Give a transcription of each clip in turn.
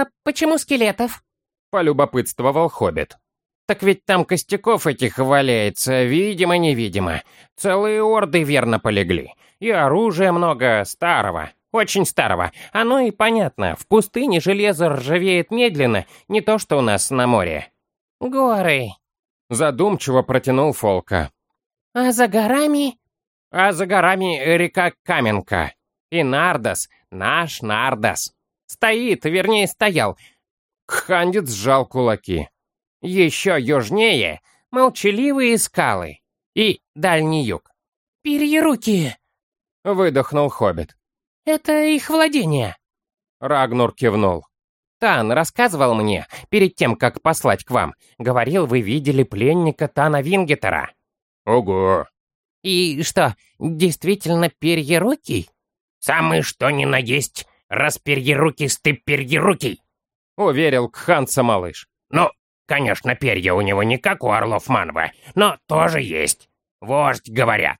«А почему скелетов?» — полюбопытствовал хоббит. «Так ведь там костяков этих валяется, видимо-невидимо. Целые орды верно полегли. И оружия много старого, очень старого. Оно и понятно, в пустыне железо ржавеет медленно, не то что у нас на море». «Горы», — задумчиво протянул Фолка. «А за горами?» «А за горами река Каменка. И Нардос, наш Нардос. Стоит, вернее стоял». Кхандит сжал кулаки. «Еще южнее молчаливые скалы. И дальний юг». «Перьерукие», — выдохнул хоббит. «Это их владение». Рагнур кивнул. «Тан рассказывал мне, перед тем, как послать к вам. Говорил, вы видели пленника Тана Вингетера». «Ого». «И что, действительно перьерукий?» «Самый что ни на есть расперьерукистый перьерукий», — уверил Кханца малыш. «Ну, конечно, перья у него не как у орлов Манва, но тоже есть. Вождь, говорят».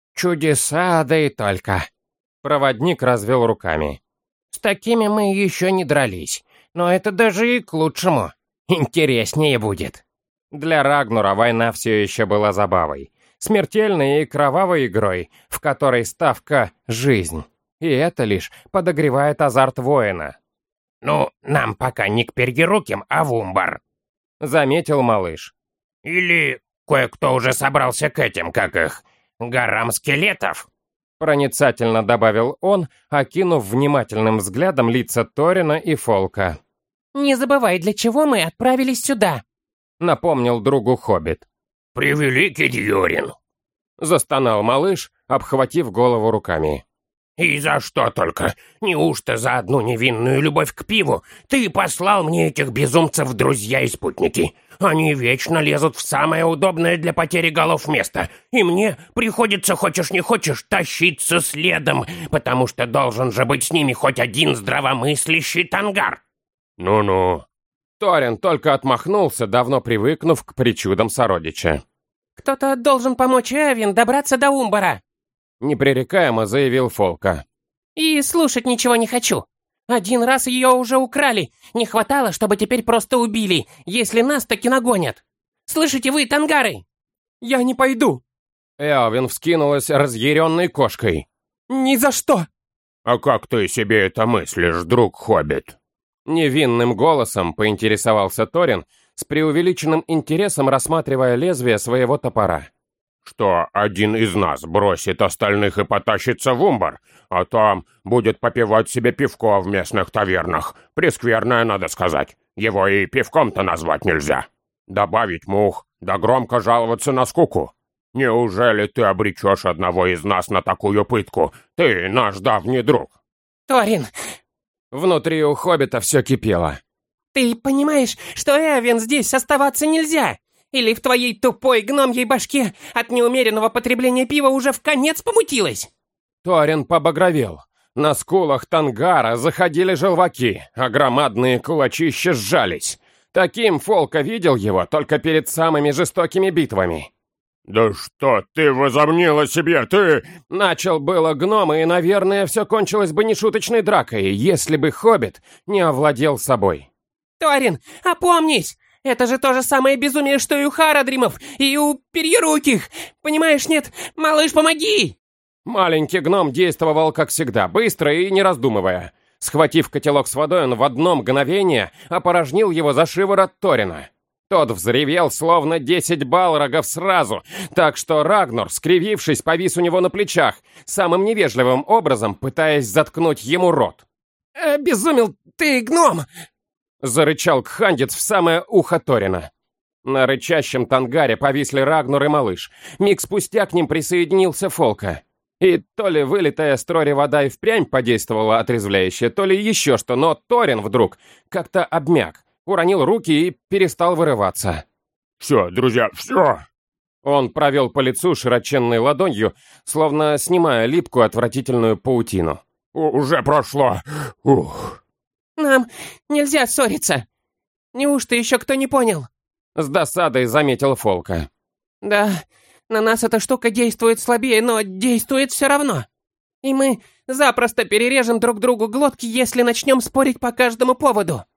«Чудеса, да и только». Проводник развел руками. «С такими мы еще не дрались, но это даже и к лучшему. Интереснее будет». Для Рагнура война все еще была забавой. Смертельной и кровавой игрой, в которой ставка — жизнь. И это лишь подогревает азарт воина. «Ну, нам пока не к перьеруким, а в Умбар», — заметил малыш. «Или кое-кто уже собрался к этим, как их, горам скелетов», — проницательно добавил он, окинув внимательным взглядом лица Торина и Фолка. «Не забывай, для чего мы отправились сюда», — напомнил другу хоббит. «Превеликий Дьюрин», — застонал малыш, обхватив голову руками. «И за что только? Неужто за одну невинную любовь к пиву ты послал мне этих безумцев в друзья и спутники? Они вечно лезут в самое удобное для потери голов место, и мне приходится, хочешь не хочешь, тащиться следом, потому что должен же быть с ними хоть один здравомыслящий тангар». «Ну-ну». Торин только отмахнулся, давно привыкнув к причудам сородича. «Кто-то должен помочь Эвин добраться до Умбара», — непререкаемо заявил Фолка. «И слушать ничего не хочу. Один раз ее уже украли. Не хватало, чтобы теперь просто убили, если нас таки нагонят. Слышите вы, тангары?» «Я не пойду». Эовин вскинулась разъяренной кошкой. «Ни за что!» «А как ты себе это мыслишь, друг хоббит?» Невинным голосом поинтересовался Торин, с преувеличенным интересом рассматривая лезвие своего топора. «Что один из нас бросит остальных и потащится в Умбар, а там будет попивать себе пивко в местных тавернах. Прескверное, надо сказать. Его и пивком-то назвать нельзя. Добавить мух, да громко жаловаться на скуку. Неужели ты обречешь одного из нас на такую пытку? Ты наш давний друг». «Торин!» Внутри у хоббита все кипело. «Ты понимаешь, что Эвин здесь оставаться нельзя? Или в твоей тупой гномьей башке от неумеренного потребления пива уже вконец помутилось?» Торин побагровел. На скулах тангара заходили желваки, а громадные кулачища сжались. Таким Фолка видел его только перед самыми жестокими битвами. «Да что ты возомнила себе, ты...» Начал было гном, и, наверное, все кончилось бы нешуточной дракой, если бы хоббит не овладел собой. «Торин, опомнись! Это же то же самое безумие, что и у Харадримов, и у Перьеруких! Понимаешь, нет? Малыш, помоги!» Маленький гном действовал, как всегда, быстро и не раздумывая. Схватив котелок с водой, он в одно мгновение опорожнил его за шиворот Торина. Тот взревел, словно 10 балрогов сразу, так что Рагнур, скривившись, повис у него на плечах, самым невежливым образом пытаясь заткнуть ему рот. «Обезумел ты, гном!» — зарычал Кхандец в самое ухо Торина. На рычащем тангаре повисли Рагнур и малыш. Миг спустя к ним присоединился Фолка. И то ли вылитая с Трори вода и впрямь подействовала отрезвляюще, то ли еще что, но Торин вдруг как-то обмяк, уронил руки и перестал вырываться. «Все, друзья, все!» Он провел по лицу широченной ладонью, словно снимая липкую отвратительную паутину. «Уже прошло! Ух!» «Нам нельзя ссориться! Неужто еще кто не понял?» С досадой заметил Фолка. «Да, на нас эта штука действует слабее, но действует все равно. И мы запросто перережем друг другу глотки, если начнем спорить по каждому поводу».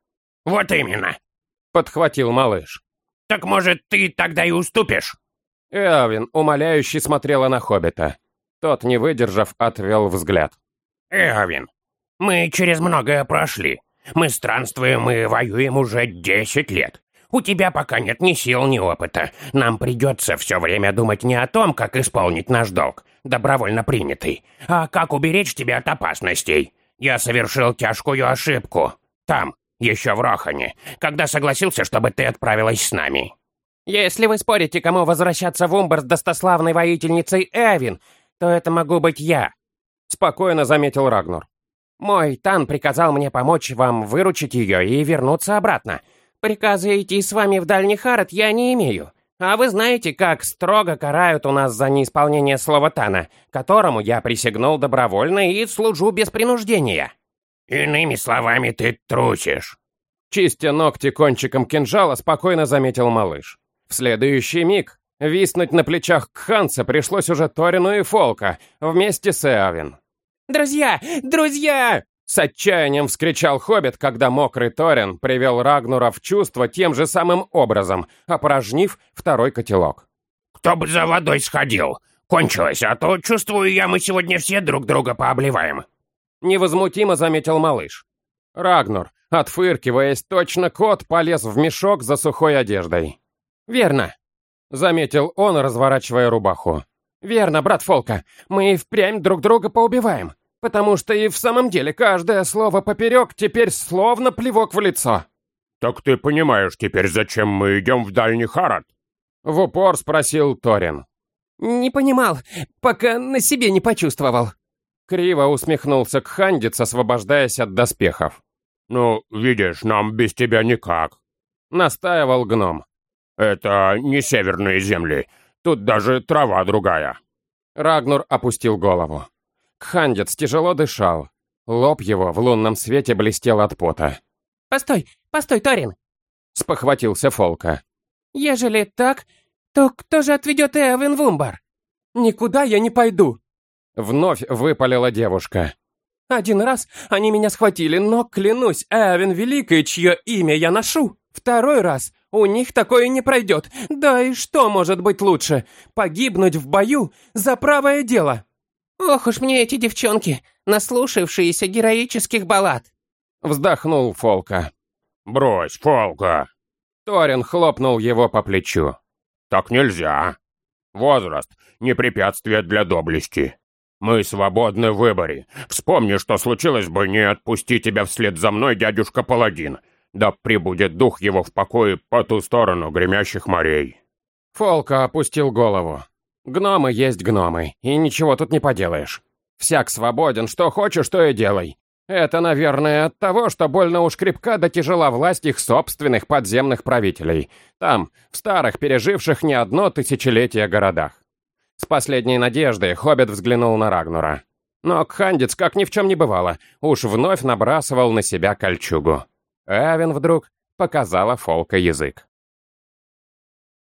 Вот именно!» — подхватил малыш. «Так, может, ты тогда и уступишь?» Эовин умоляюще смотрела на хоббита. Тот, не выдержав, отвел взгляд. «Эовин, мы через многое прошли. Мы странствуем и воюем уже 10 лет. У тебя пока нет ни сил, ни опыта. Нам придется все время думать не о том, как исполнить наш долг, добровольно принятый, а как уберечь тебя от опасностей. Я совершил тяжкую ошибку. Там, еще в Рохане, когда согласился, чтобы ты отправилась с нами». «Если вы спорите, кому возвращаться в Умбар с достославной воительницей Эовин, то это могу быть я», — спокойно заметил Рагнур. «Мой Тан приказал мне помочь вам выручить ее и вернуться обратно. Приказа идти с вами в Дальний Харод я не имею. А вы знаете, как строго карают у нас за неисполнение слова Тана, которому я присягнул добровольно и служу без принуждения». «Иными словами, ты трусишь», — чистя ногти кончиком кинжала, спокойно заметил малыш. В следующий миг виснуть на плечах Кханца пришлось уже Торину и Фолка вместе с Эовин. «Друзья! Друзья!» — с отчаянием вскричал хоббит, когда мокрый Торин привел Рагнура в чувство тем же самым образом, опорожнив второй котелок. «Кто бы за водой сходил? Кончилось, а то, чувствую я, мы сегодня все друг друга пообливаем». Невозмутимо заметил малыш. Рагнур, отфыркиваясь, точно кот, полез в мешок за сухой одеждой. «Верно», — заметил он, разворачивая рубаху. «Верно, брат Фолка, мы и впрямь друг друга поубиваем, потому что и в самом деле каждое слово поперек теперь словно плевок в лицо». «Так ты понимаешь теперь, зачем мы идем в Дальний Харод?» — в упор спросил Торин. «Не понимал, пока на себе не почувствовал». Криво усмехнулся Кхандец, освобождаясь от доспехов. «Ну, видишь, нам без тебя никак», — настаивал гном. «Это не северные земли. Тут даже трава другая». Рагнур опустил голову. Кхандец тяжело дышал. Лоб его в лунном свете блестел от пота. «Постой, постой, Торин!» — спохватился Фолка. «Ежели так, то кто же отведет Эовин в Умбар?» «Никуда я не пойду!» — вновь выпалила девушка. «Один раз они меня схватили, но, клянусь, Эовин Великой, чье имя я ношу, второй раз у них такое не пройдет. Да и что может быть лучше? Погибнуть в бою за правое дело!» «Ох уж мне эти девчонки, наслушавшиеся героических баллад!» — вздохнул Фолка. «Брось, Фолка!» Торин хлопнул его по плечу. «Так нельзя. Возраст — не препятствие для доблести. Мы свободны в выборе. Вспомни, что случилось бы, не отпусти тебя вслед за мной, дядюшка Паладин. Да пребудет дух его в покое по ту сторону гремящих морей». Фолка опустил голову. «Гномы есть гномы, и ничего тут не поделаешь. Всяк свободен, что хочешь, то и делай. Это, наверное, от того, что больно уж крепка да тяжела власть их собственных подземных правителей. Там, в старых, переживших не одно тысячелетие городах». С последней надеждой хоббит взглянул на Рагнура. Но Кхандец, как ни в чем не бывало, уж вновь набрасывал на себя кольчугу. Эовин вдруг показала Фолка язык.